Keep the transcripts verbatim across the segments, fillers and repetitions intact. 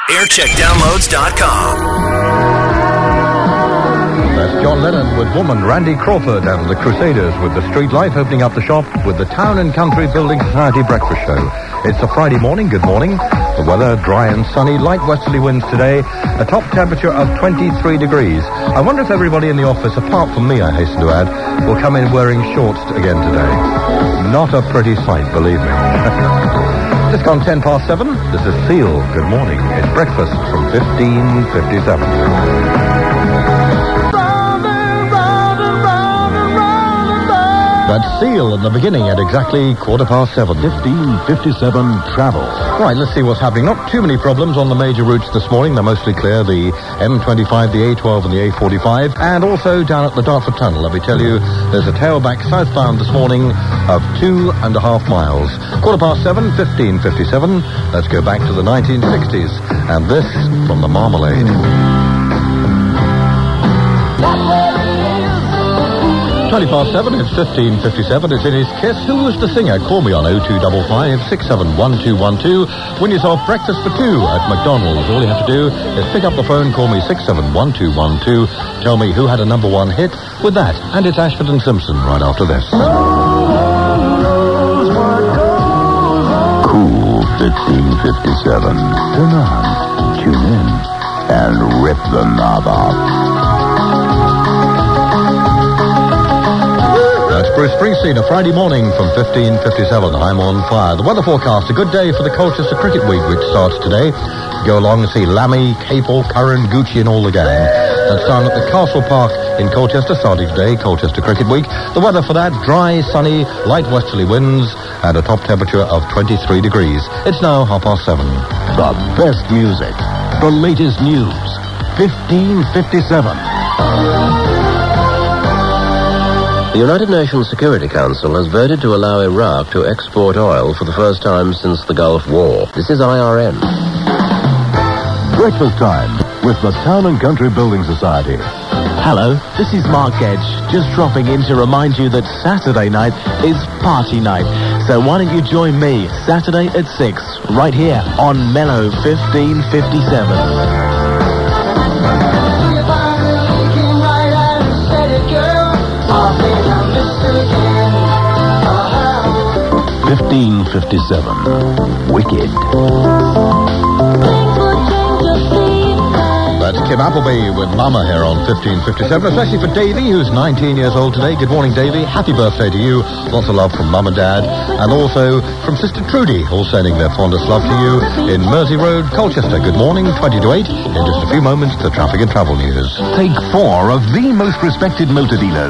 aircheck downloads dot com. That's John Lennon with Woman, Randy Crawford and the Crusaders with the Street Life opening up the shop with the Town and Country Building Society Breakfast Show. It's a Friday morning, good morning. The weather dry and sunny, light westerly winds today, a top temperature of twenty-three degrees. I wonder if everybody in the office, apart from me, I hasten to add, will come in wearing shorts again today. Not a pretty sight, believe me. Just gone ten past seven. This is Seal. Good morning. It's breakfast from fifteen fifty-seven. That's Seal in the beginning at exactly quarter past seven. fifteen fifty-seven travel. Right, let's see what's happening. Not too many problems on the major routes this morning. They're mostly clear. The M twenty-five, the A twelve and the A forty-five. And also down at the Dartford Tunnel. Let me tell you, there's a tailback southbound this morning of two and a half miles. Quarter past seven, fifteen fifty-seven. Let's go back to the nineteen sixties. And this from the Marmalade. twenty past seven, it's fifteen fifty-seven. It's in his Kiss. Who was the singer? Call me on oh two five five, six seven one two one two. Win yourself breakfast for two at McDonald's. All you have to do is pick up the phone, call me six seven one two one two. Tell me who had a number one hit with that. And it's Ashford and Simpson right after this. Cool fifteen fifty-seven. Turn on, tune in, and rip the knob off. That's Bruce Springsteen, a Friday morning from fifteen fifty-seven. I'm on fire. The weather forecast, a good day for the Colchester Cricket Week, which starts today. Go along and see Lammy, Capel, Curran, Gucci and all the gang. That's down at the Castle Park in Colchester, starting today, Colchester Cricket Week. The weather for that, dry, sunny, light westerly winds, and a top temperature of twenty-three degrees. It's now half past seven. The best music, the latest news, fifteen fifty-seven. The United Nations Security Council has voted to allow Iraq to export oil for the first time since the Gulf War. This is I R N. Breakfast time with the Town and Country Building Society. Hello, this is Mark Gedge, just dropping in to remind you that Saturday night is party night. So why don't you join me Saturday at six, right here on Mellow fifteen fifty-seven. fifteen fifty-seven. Wicked. That's Kim Appleby with Mama here on fifteen fifty-seven, especially for Davey, who's nineteen years old today. Good morning, Davey. Happy birthday to you. Lots of love from Mum and Dad. And also from Sister Trudy, all sending their fondest love to you in Mersey Road, Colchester. Good morning, twenty to eight. In just a few moments, the traffic and travel news. Take four of the most respected motor dealers.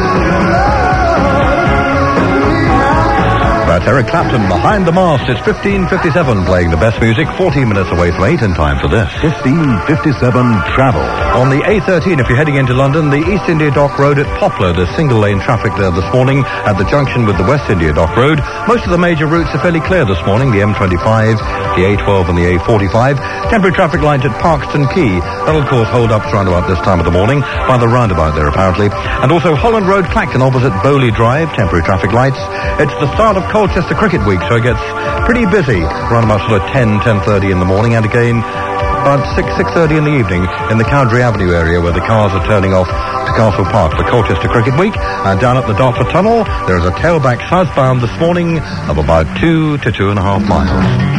That's Eric Clapton behind the mast. It's fifteen fifty-seven, playing the best music, fourteen minutes away from eight, and time for this. fifteen fifty-seven travel. On the A thirteen, if you're heading into London, the East India Dock Road at Poplar, there's single lane traffic there this morning at the junction with the West India Dock Road. Most of the major routes are fairly clear this morning, the M twenty-five, the A twelve and the A forty-five. Temporary traffic lines at Parkston Quay. That'll cause hold-ups round about this time of the morning, by the roundabout there apparently. And also Holland Road, Clacton, opposite Bowley Drive, temporary traffic lights. It's the start of Colchester Cricket Week, so it gets pretty busy around about sort of ten, ten thirty in the morning, and again about six, six thirty in the evening in the Cowdrey Avenue area where the cars are turning off to Castle Park for Colchester Cricket Week. And down at the Dartford Tunnel, there is a tailback southbound this morning of about two to two and a half miles.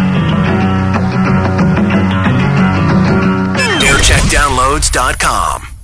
aircheck downloads dot com.